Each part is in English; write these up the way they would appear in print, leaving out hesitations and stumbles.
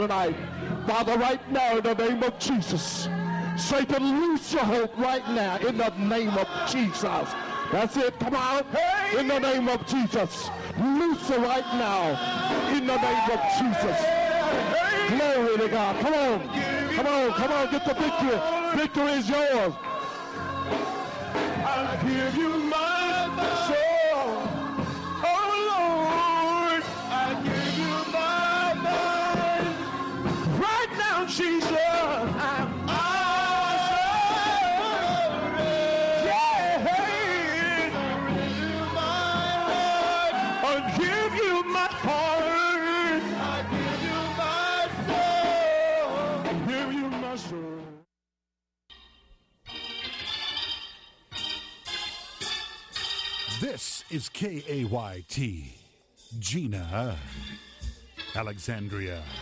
Tonight, Father, right now in the name of Jesus, Satan, loose your hold right now in the name of Jesus. That's it. Come on. In the name of Jesus. Loose it right now in the name of Jesus. Glory to God. Come on. Come on. Come on. Get the victory. Victory is yours. I'll give you my soul. Oh, Lord. I'll give you my mind. Right now, Jesus. This is KAYT, Gina, Alexandria.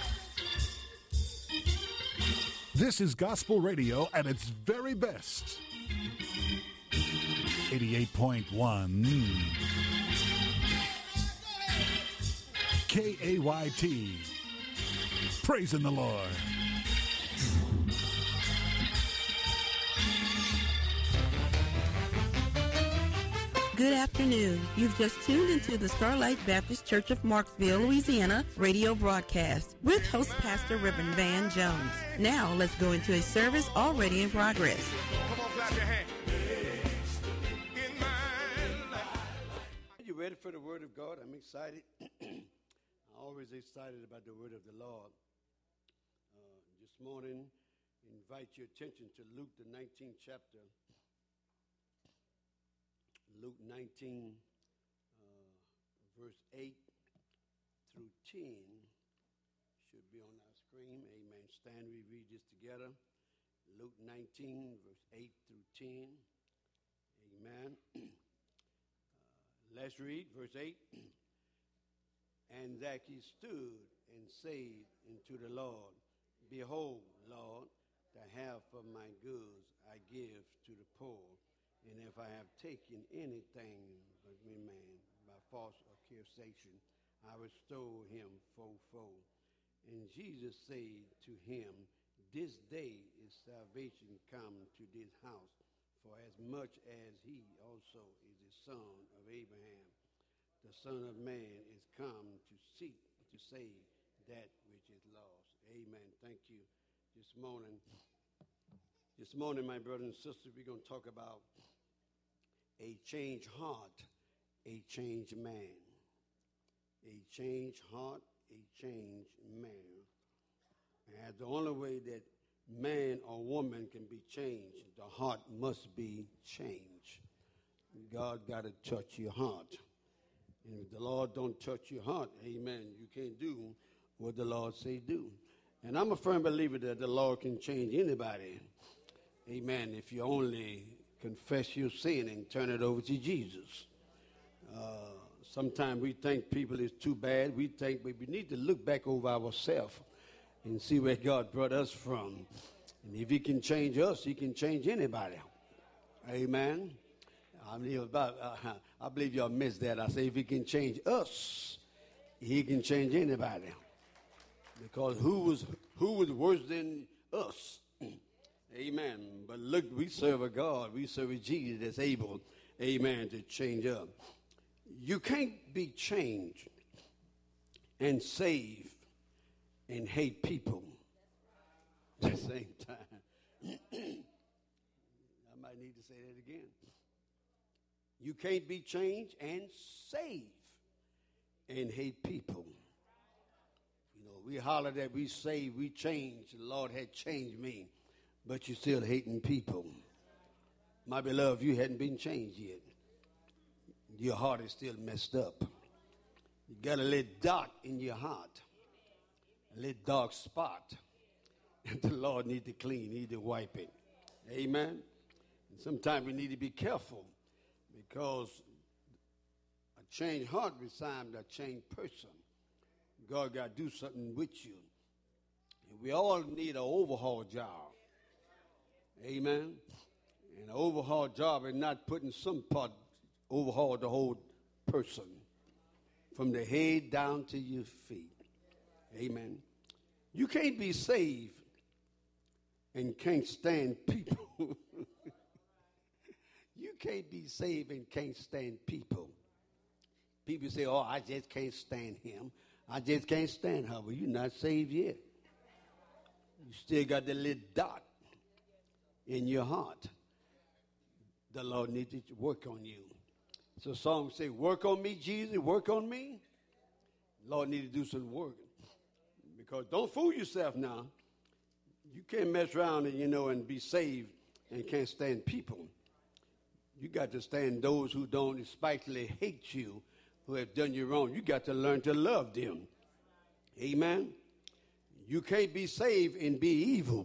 This is gospel radio at its very best. 88.1 KAYT. Praising the Lord. Good afternoon. You've just tuned into the Starlight Baptist Church of Marksville, Louisiana radio broadcast with host Pastor Reverend Van Jones. Now let's go into a service already in progress. Come on, clap your hands. Are you ready for the Word of God? I'm excited. I'm always excited about the Word of the Lord. This morning, I invite your attention to Luke, the 19th chapter. Luke 19, verse 8 through 10 should be on our screen. Amen. Stand, we read this together. Luke 19, verse 8 through 10. Amen. Let's read verse 8. And Zacchaeus stood and said unto the Lord, Behold, Lord, the half of my goods I give to the poor. And if I have taken anything of any man by false accusation, I restore him fourfold. And Jesus said to him, This day is salvation come to this house, for as much as he also is the son of Abraham. The Son of Man is come to seek, to save that which is lost. Amen. Thank you. This morning, my brothers and sisters, we're going to talk about a changed heart, a changed man. A changed heart, a changed man. And the only way that man or woman can be changed, the heart must be changed. God got to touch your heart. And if the Lord don't touch your heart, amen, you can't do what the Lord say do. And I'm a firm believer that the Lord can change anybody. Amen. If you only confess your sin and turn it over to Jesus. Sometimes we think people is too bad. We need to look back over ourselves and see where God brought us from. And if he can change us, he can change anybody. Amen. I believe y'all missed that. I say if he can change us, he can change anybody. Because who was worse than us? Amen. But look, we serve a God. We serve a Jesus that's able, amen, to change up. You can't be changed and saved and hate people at the same time. I might need to say that again. You can't be changed and saved and hate people. You know, we holler that we saved, we changed. The Lord had changed me. But you're still hating people. My beloved, you hadn't been changed yet. Your heart is still messed up. You got a little dark in your heart. A little dark spot. And the Lord need to clean, need to wipe it. Amen? And sometimes we need to be careful because a changed heart resembles a changed person. God got to do something with you. And we all need an overhaul job. Amen. And an overhaul job is not putting some part, overhaul the whole person from the head down to your feet. Amen. You can't be saved and can't stand people. You can't be saved and can't stand people. People say, oh, I just can't stand him. I just can't stand her. Well, you're not saved yet. You still got that little dot in your heart. The Lord needs to work on you. So songs say, work on me, Jesus, work on me. Lord needs to do some work. Because don't fool yourself now. You can't mess around and be saved and can't stand people. You got to stand those who don't spitefully hate you, who have done you wrong. You got to learn to love them. Amen. You can't be saved and be evil.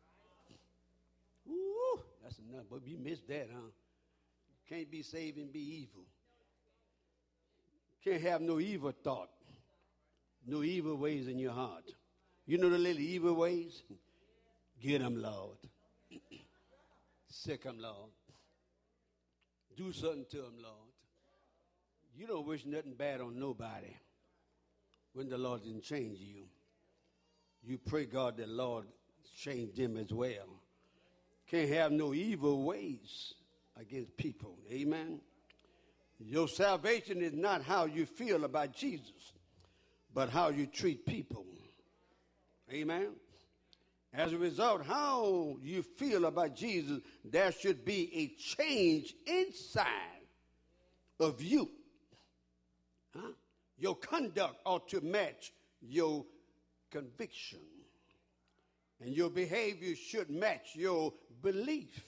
Ooh, that's enough. But you missed that, huh? You can't be saved and be evil. Can't have no evil thought. No evil ways in your heart. You know the little evil ways? Get them, Lord. Sick them, Lord. Do something to them, Lord. You don't wish nothing bad on nobody when the Lord didn't change you. You pray, God, that Lord change them as well. Can't have no evil ways against people. Amen. Your salvation is not how you feel about Jesus, but how you treat people. Amen. As a result, how you feel about Jesus, there should be a change inside of you. Huh? Your conduct ought to match your conviction. And your behavior should match your belief.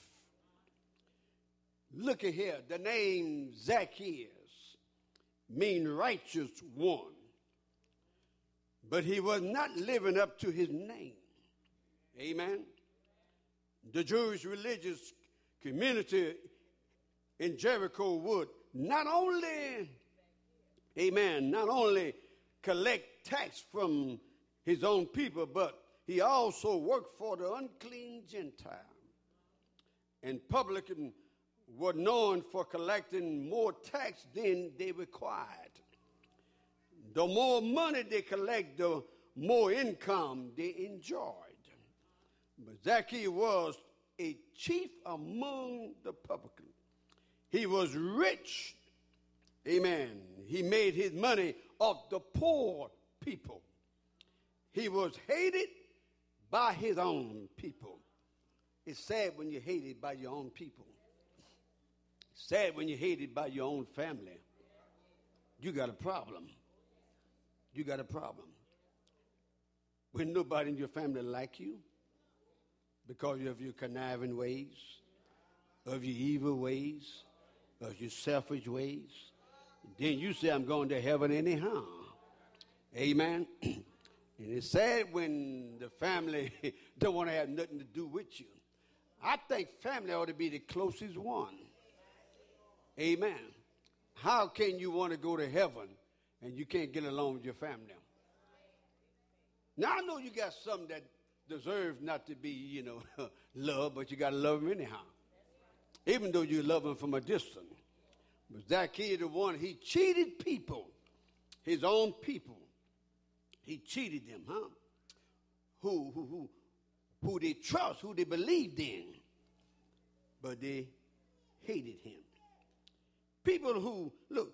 Look at here. The name Zacchaeus means righteous one. But he was not living up to his name. Amen. The Jewish religious community in Jericho would not only collect tax from his own people, but he also worked for the unclean Gentile. And publicans were known for collecting more tax than they required. The more money they collect, the more income they enjoyed. But Zacchaeus was a chief among the publicans. He was rich. Amen. He made his money off the poor people. He was hated by his own people. It's sad when you're hated by your own people. It's sad when you're hated by your own family. You got a problem. You got a problem. When nobody in your family like you, because of your conniving ways, of your evil ways, of your selfish ways, then you say, I'm going to heaven anyhow. Amen. And it's sad when the family don't want to have nothing to do with you. I think family ought to be the closest one. Amen. How can you want to go to heaven and you can't get along with your family? Now, I know you got some that deserve not to be, loved, but you got to love them anyhow, even though you love them from a distance. But Zacchaeus, the one, he cheated people, his own people. He cheated them, huh? Who they trust, who they believed in, but they hated him. People who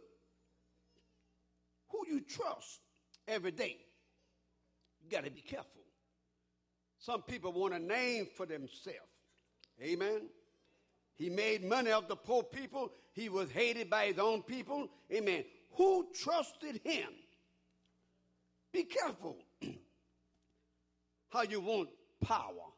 you trust every day, you got to be careful. Some people want a name for themselves. Amen. He made money off the poor people. He was hated by his own people. Amen. Who trusted him? Be careful how you want power.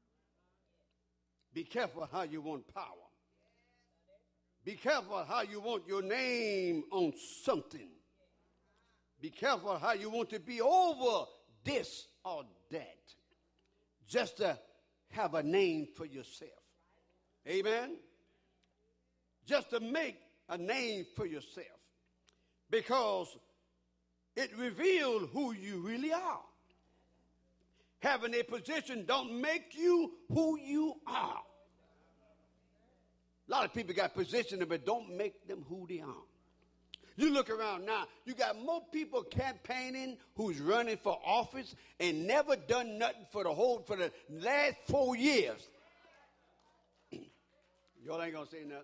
Be careful how you want power. Be careful how you want your name on something. Be careful how you want to be over this or that, just to have a name for yourself. Amen? Just to make a name for yourself, because it reveals who you really are. Having a position don't make you who you are. A lot of people got positions, but don't make them who they are. You look around now, you got more people campaigning who's running for office and never done nothing for the last 4 years. Y'all ain't gonna say nothing.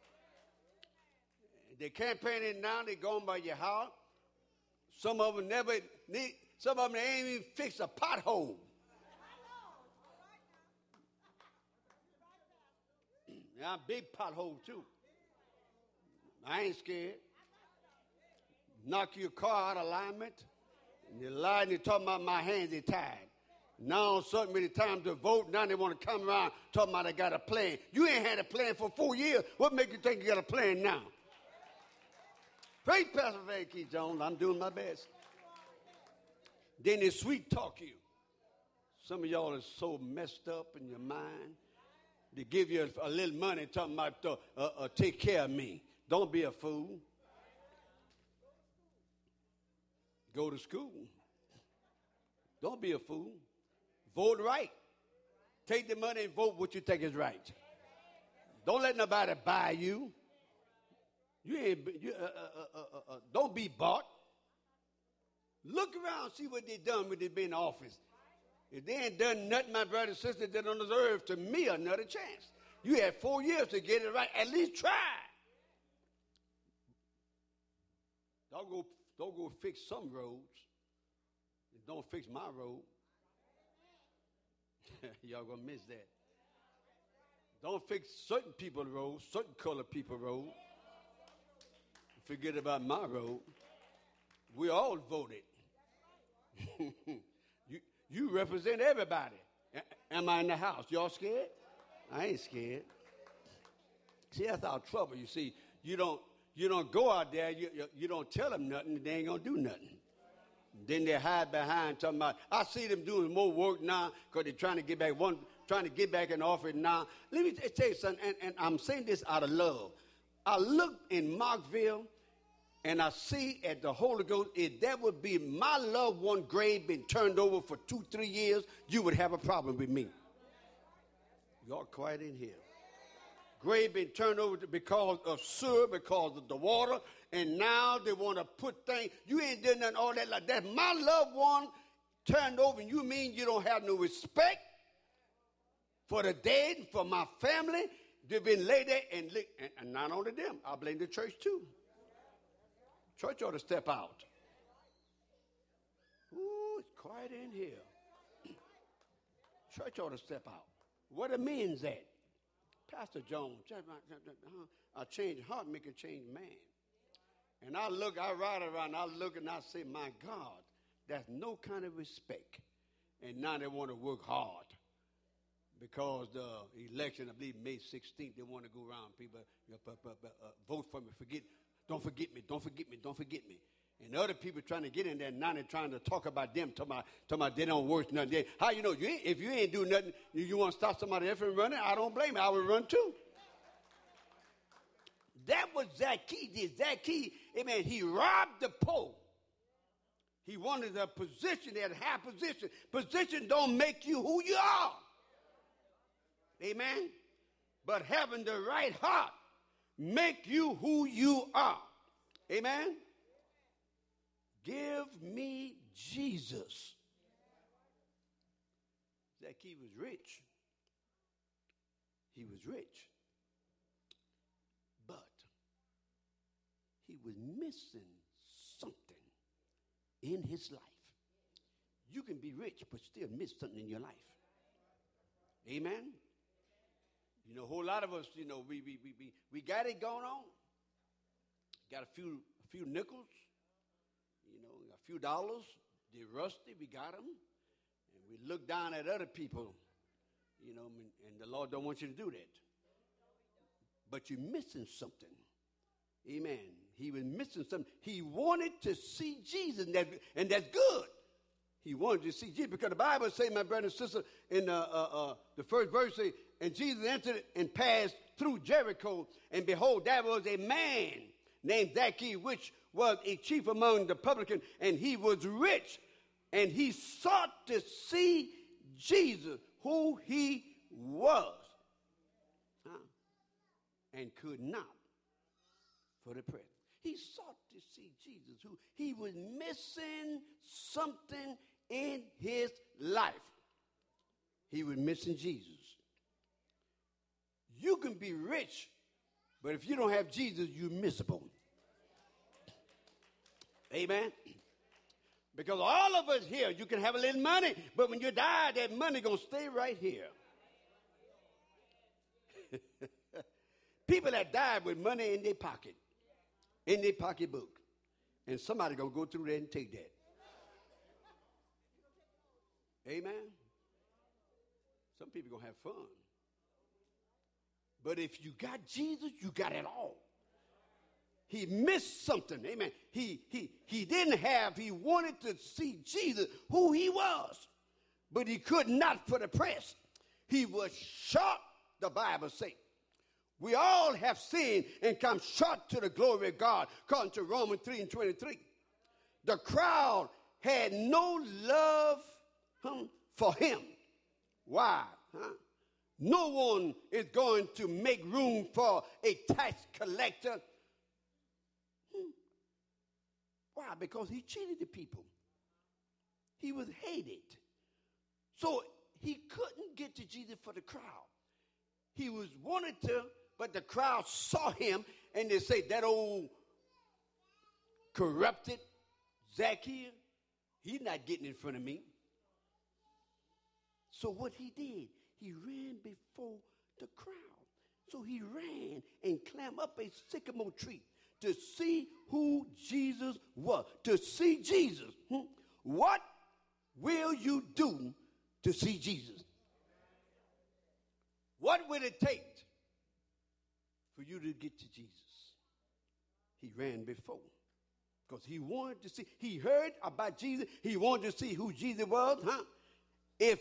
They campaigning now, they going by your house. Some of them ain't even fixed a pothole. Yeah, big pothole too. I ain't scared. Knock your car out of alignment. And you're lying, you're talking about my hands are tied. Now, certainly, the time to vote, now they want to come around talking about they got a plan. You ain't had a plan for 4 years. What makes you think you got a plan now? Praise Pastor Van Keith Jones. I'm doing my best. Then they sweet talk you. Some of y'all are so messed up in your mind. They give you a little money talking about take care of me. Don't be a fool. Go to school. Don't be a fool. Vote right. Take the money and vote what you think is right. Don't let nobody buy you. Don't be bought. Look around, see what they done when they been in office. If they ain't done nothing, my brother and sister, they don't deserve to me another chance. You had 4 years to get it right. At least try. Don't go fix some roads. Don't fix my road. Y'all gonna miss that. Don't fix certain people's roads, certain colored people's road. Forget about my road. We all voted. You represent everybody. Am I in the house? Y'all scared? I ain't scared. See, that's our trouble. You see, you don't go out there. You don't tell them nothing. They ain't gonna do nothing. Then they hide behind talking about. I see them doing more work now because they're trying to get back in office now. Let me tell you something, and I'm saying this out of love. I look in Marksville, and I see at the Holy Ghost, if that would be my loved one grave been turned over for 2-3 years, you would have a problem with me. Y'all quiet in here. Grave been turned over because of sewer, because of the water, and now they want to put things. You ain't done nothing all that like that. My loved one turned over, and you mean you don't have no respect for the dead, for my family? They've been laid there, and not only them, I blame the church too. Church ought to step out. Ooh, it's quiet in here. Church ought to step out. What it means that? Pastor Jones, a change heart make a change man. And I ride around, I look and I say, my God, that's no kind of respect. And now they want to work hard. Because the election, I believe May 16th, they want to go around, people, vote for me, don't forget me. And other people trying to get in there now, they're trying to talk about them, talking about they don't work nothing. How you know? If you ain't do nothing, you want to stop somebody else from running, I don't blame you. I would run too. That was Zacchaeus did. Zacchaeus, amen, he robbed the poor. He wanted a position, that high position. Position don't make you who you are. Amen? But having the right heart make you who you are. Amen? Give me Jesus. Zacchaeus was rich. He was rich. But he was missing something in his life. You can be rich but still miss something in your life. Amen? You know, a whole lot of us, you know, we got it going on. Got a few nickels, you know, a few dollars. They're rusty, we got them. And we look down at other people, you know, and the Lord don't want you to do that. But you're missing something. Amen. He was missing something. He wanted to see Jesus, and that's good. He wanted to see Jesus because the Bible says, my brother and sister, in the first verse, say, and Jesus entered and passed through Jericho, and behold, there was a man named Zacchaeus, which was a chief among the publicans, and he was rich, and he sought to see Jesus, who he was, and could not for the present. He sought to see Jesus, who he was missing something in his life. He was missing Jesus. You can be rich, but if you don't have Jesus, you're miserable. Amen. Because all of us here, you can have a little money, but when you die, that money going to stay right here. People that died with money in their pocket, in their pocketbook, and somebody going to go through there and take that. Amen. Some people going to have fun. But if you got Jesus, you got it all. He missed something. Amen. He wanted to see Jesus, who he was, but he could not for the press. He was short, the Bible says. We all have sinned and come short to the glory of God, according to Romans 3:23. The crowd had no love for him. Why? No one is going to make room for a tax collector. Why? Because he cheated the people. He was hated. So he couldn't get to Jesus for the crowd. He was wanted to, but the crowd saw him and they say, that old corrupted Zacchaeus, he's not getting in front of me. So what he did, he ran before the crowd. So he ran and climbed up a sycamore tree to see who Jesus was, to see Jesus. What will you do to see Jesus? What will it take for you to get to Jesus? He ran before because he wanted to see. He heard about Jesus. He wanted to see who Jesus was. If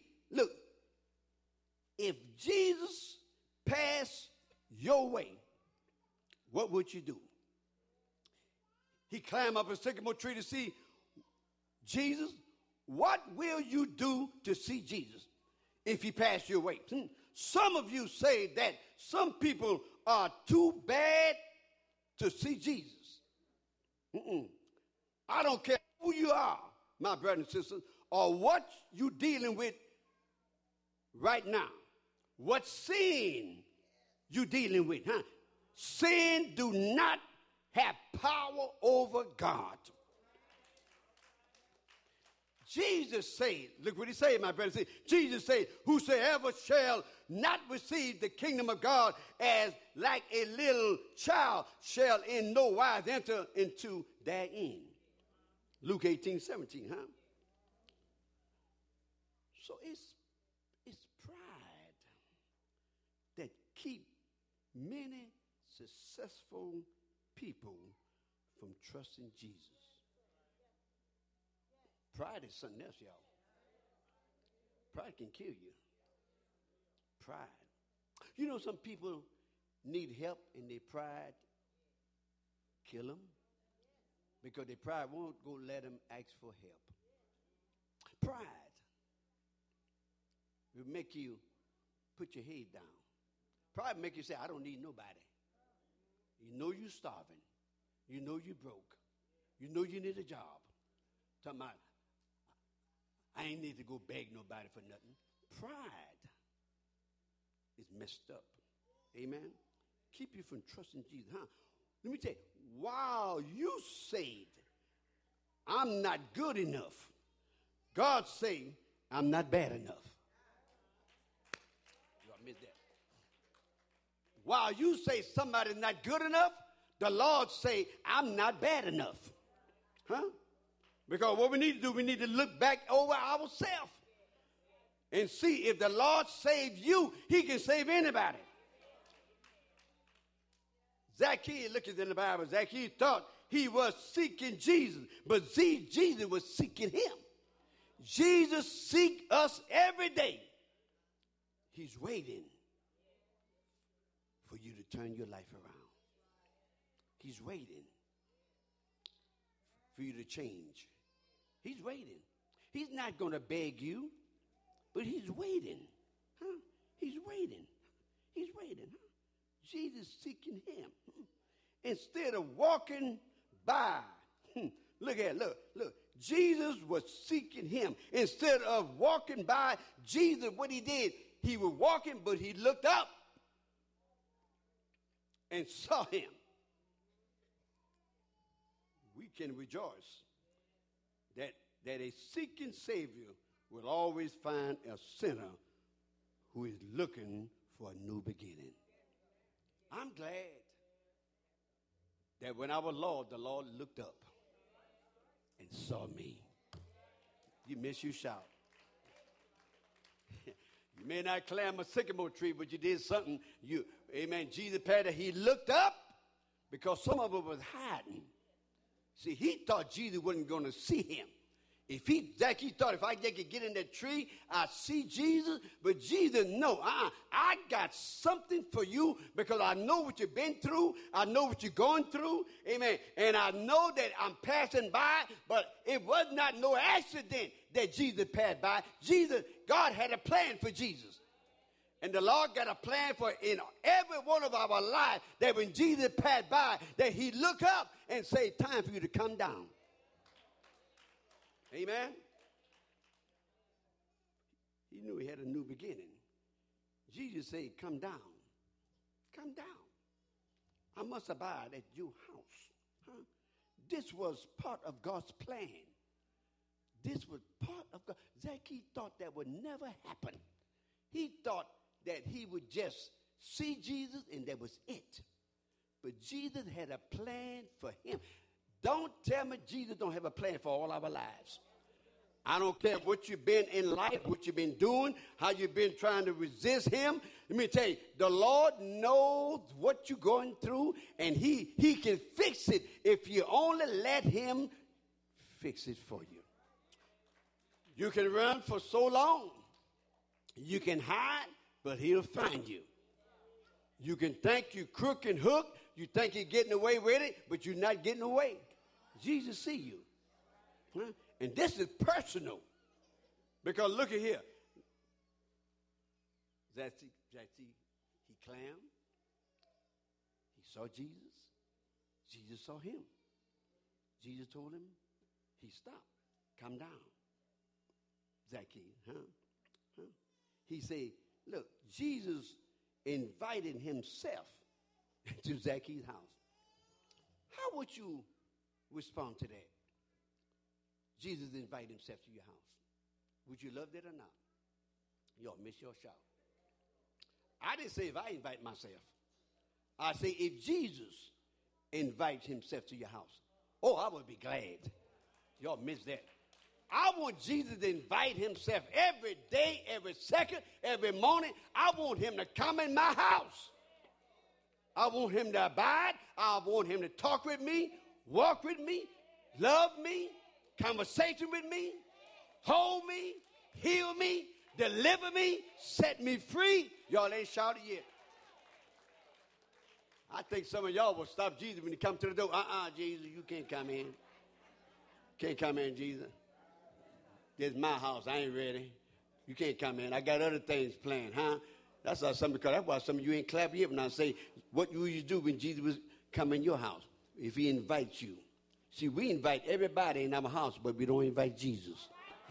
Jesus passed your way, what would you do? He climbed up a sycamore tree to see Jesus. What will you do to see Jesus if he passed your way? Some of you say that some people are too bad to see Jesus. I don't care who you are, my brothers and sisters, or what you're dealing with right now. What sin you dealing with? Sin do not have power over God. Jesus said, look what he said, my brother. Jesus said, whosoever shall not receive the kingdom of God as like a little child shall in no wise enter into therein. Luke 18:17, So it's pride that keep many successful people from trusting Jesus. Pride is something else, y'all. Pride can kill you. Pride. You know, some people need help and their pride kill them because their pride won't go let them ask for help. Pride will make you put your head down. Pride will make you say, I don't need nobody. You know you're starving. You know you're broke. You know you need a job. Talking about, I ain't need to go beg nobody for nothing. Pride is messed up. Amen. Keep you from trusting Jesus. Let me tell you, while you said, I'm not good enough, God say, I'm not bad enough. You admit that. While you say somebody's not good enough, the Lord say, I'm not bad enough. Because what we need to do, we need to look back over ourselves and see if the Lord saved you, he can save anybody. Zacchaeus, look at in the Bible, Zacchaeus thought he was seeking Jesus, but Jesus was seeking him. Jesus seeks us every day. He's waiting for you to turn your life around. He's waiting for you to change. He's waiting. He's not going to beg you, but he's waiting. He's waiting. He's waiting. Jesus seeking him. instead of walking by. Look at it, look. Jesus was seeking him. Instead of walking by, Jesus, what he did, he was walking, but he looked up and saw him. We can rejoice that a seeking Savior will always find a sinner who is looking for a new beginning. I'm glad that when I was lost, the Lord looked up and saw me. You miss, you shout. You may not climb a sycamore tree, but you did something. Amen. Jesus Patty, he looked up because some of us was hiding. See, he thought Jesus wasn't going to see him. He thought if I could get in that tree, I'd see Jesus. But Jesus, no, I got something for you because I know what you've been through. I know what you're going through. Amen. And I know that I'm passing by, but it was not no accident that Jesus passed by. God had a plan for Jesus. And the Lord got a plan for in every one of our lives that when Jesus passed by, that he look up and say, time for you to come down. Amen. He knew he had a new beginning. Jesus said, come down. Come down. I must abide at your house. Huh? This was part of God's plan. This was part of God. Zacchaeus thought that would never happen. He thought that he would just see Jesus and that was it. But Jesus had a plan for him. Don't tell me Jesus don't have a plan for all our lives. I don't care what you've been in life, what you've been doing, how you've been trying to resist him. Let me tell you, the Lord knows what you're going through, and he can fix it if you only let him fix it for you. You can run for so long. You can hide, but he'll find you. You can think you're crook and hook. You think you're getting away with it, but you're not getting away. Jesus see you. Huh? And this is personal. Because look at here. Zacchaeus, he climbed. He saw Jesus. Jesus saw him. Jesus told him, he stopped. Come down. Zacchaeus, huh? He said, look, Jesus invited himself to Zacchaeus' house. How would you respond to that? Jesus invited himself to your house. Would you love that or not? Y'all miss your shout. I didn't say if I invite myself. I say if Jesus invites himself to your house. Oh, I would be glad. Y'all miss that. I want Jesus to invite himself every day, every second, every morning. I want him to come in my house. I want him to abide. I want him to talk with me, walk with me, love me, conversation with me, hold me, heal me, deliver me, set me free. Y'all ain't shouted yet. I think some of y'all will stop Jesus when he comes to the door. Jesus, you can't come in. Can't come in, Jesus. This is my house. I ain't ready. You can't come in. I got other things planned, huh? That's why some of you ain't clap yet when I say, what would you do when Jesus was coming in your house? If he invites you. See, we invite everybody in our house, but we don't invite Jesus.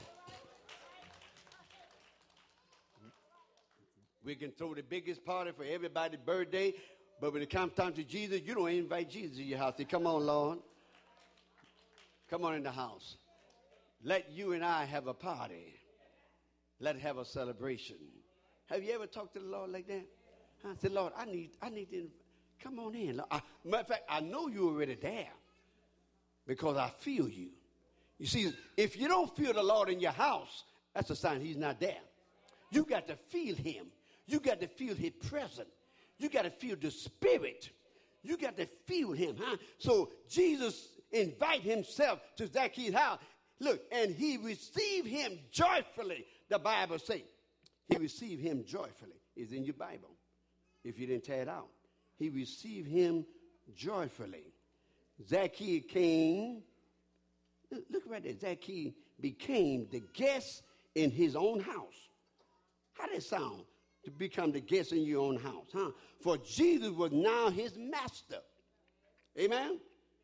We can throw the biggest party for everybody's birthday, but when it comes time to Jesus, you don't invite Jesus in your house. Say, come on, Lord. Come on in the house. Let you and I have a party. Let's have a celebration. Have you ever talked to the Lord like that? I said, Lord, I need to come on in. Matter of fact, I know you're already there because I feel you. You see, if you don't feel the Lord in your house, that's a sign he's not there. You got to feel him. You got to feel his presence. You got to feel the Spirit. You got to feel him, huh? So Jesus invited himself to Zacchaeus' house. Look, and he received him joyfully, the Bible says. He received him joyfully. It's in your Bible, if you didn't tear it out. He received him joyfully. Zacchaeus came. Look right there. Zacchaeus became the guest in his own house. How does it sound to become the guest in your own house, huh? For Jesus was now his master. Amen?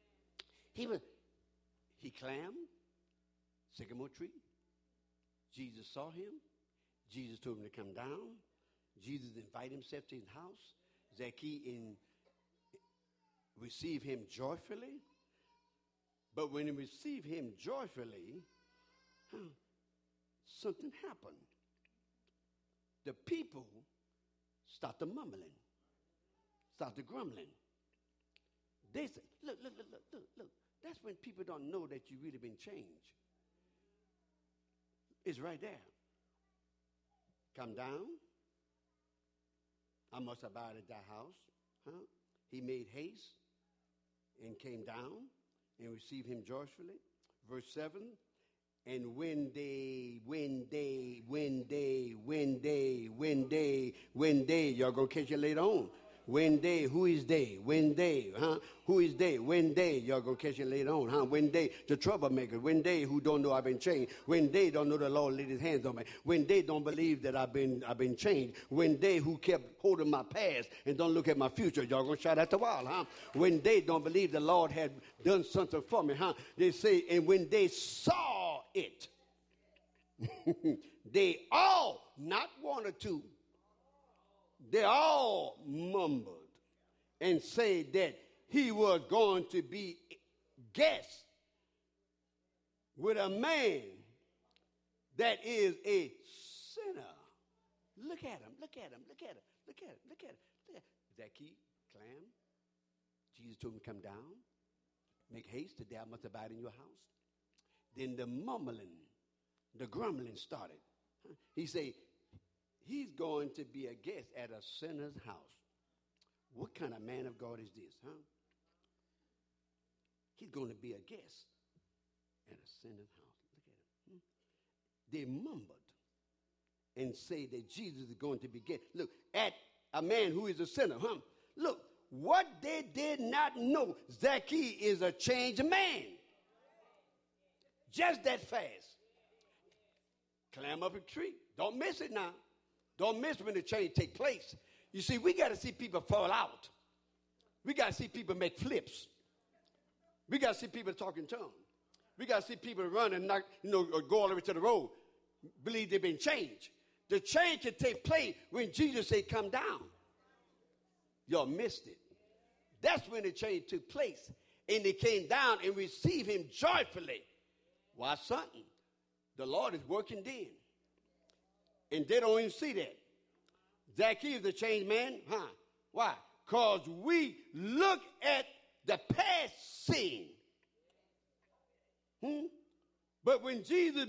He climbed sycamore tree. Jesus saw him. Jesus told him to come down. Jesus invited himself to his house. Zacchaeus received him joyfully. But when he received him joyfully, something happened. The people started mumbling, started grumbling. They said, look. That's when people don't know that you've really been changed. It's right there. Come down. I must abide at thy house. He made haste and came down and received him joyfully. Verse 7. And when they, y'all gonna catch it later on. When they, who is they? When they, who is they? When they, y'all gonna catch it later on, When they, the troublemaker. When they who don't know I've been changed. When they don't know the Lord laid his hands on me. When they don't believe that I've been changed. When they who kept holding my past and don't look at my future, y'all gonna shout at the wall, When they don't believe the Lord had done something for me, They say, and when they saw it, they all, not one or two, they all mumbled and said that he was going to be guest with a man that is a sinner. Look at him. Zacchaeus climb. Jesus told him to come down. Make haste, today I must abide in your house. Then the mumbling, the grumbling started. He said, he's going to be a guest at a sinner's house. What kind of man of God is this, He's going to be a guest at a sinner's house. Look at him. They mumbled and say that Jesus is going to be guest. Look, at a man who is a sinner, Look, what they did not know, Zacchaeus is a changed man. Just that fast. Climb up a tree. Don't miss it now. Don't miss when the change take place. You see, we got to see people fall out. We got to see people make flips. We got to see people talk in tongues. We got to see people run and not, or go all the way to the road, believe they've been changed. The change can take place when Jesus said, come down. Y'all missed it. That's when the change took place. And they came down and received him joyfully. Why, something? The Lord is working then. And they don't even see that. Zacchaeus, the changed man, Why? Because we look at the past scene. But when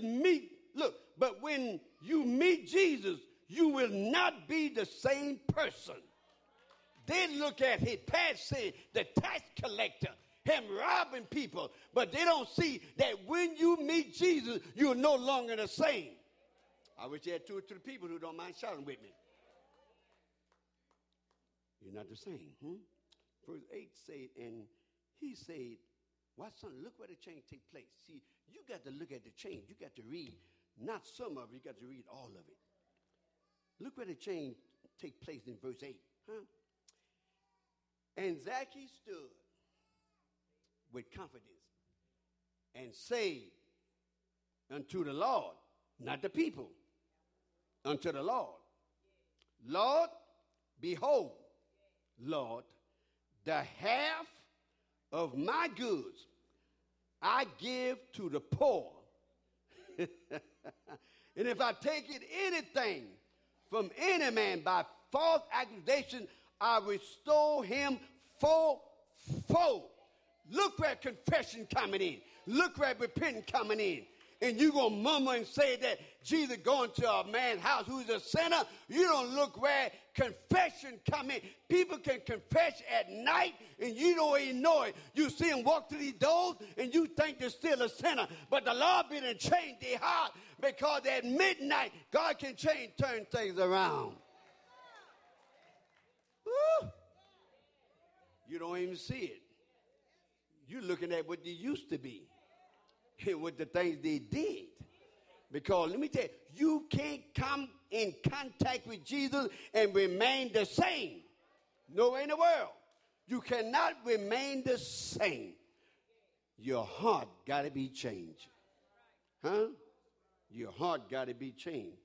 when you meet Jesus, you will not be the same person. They look at his past scene, the tax collector, him robbing people, but they don't see that when you meet Jesus, you're no longer the same. I wish you had 2 or 3 people who don't mind shouting with me. You're not the same. Verse 8 said, and he said, why, son, look where the change take place. See, you got to look at the change. You got to read not some of it, you got to read all of it. Look where the change take place in verse 8. And Zacchaeus stood with confidence and said unto the Lord, not the people, unto the Lord, Lord, behold, Lord, the half of my goods I give to the poor. And if I take it anything from any man by false accusation, I restore him fourfold. Look where confession coming in. Look where repentance coming in. And you going to murmur and say that Jesus going to a man's house who's a sinner. You don't look where confession come in. People can confess at night and you don't even know it. You see them walk through these doors and you think they're still a sinner. But the Lord been and changed their heart, because at midnight, God can turn things around. Woo. You don't even see it. You're looking at what they used to be and what the things they did. Because let me tell you, you can't come in contact with Jesus and remain the same. No way in the world. You cannot remain the same. Your heart got to be changed. Huh? Your heart got to be changed.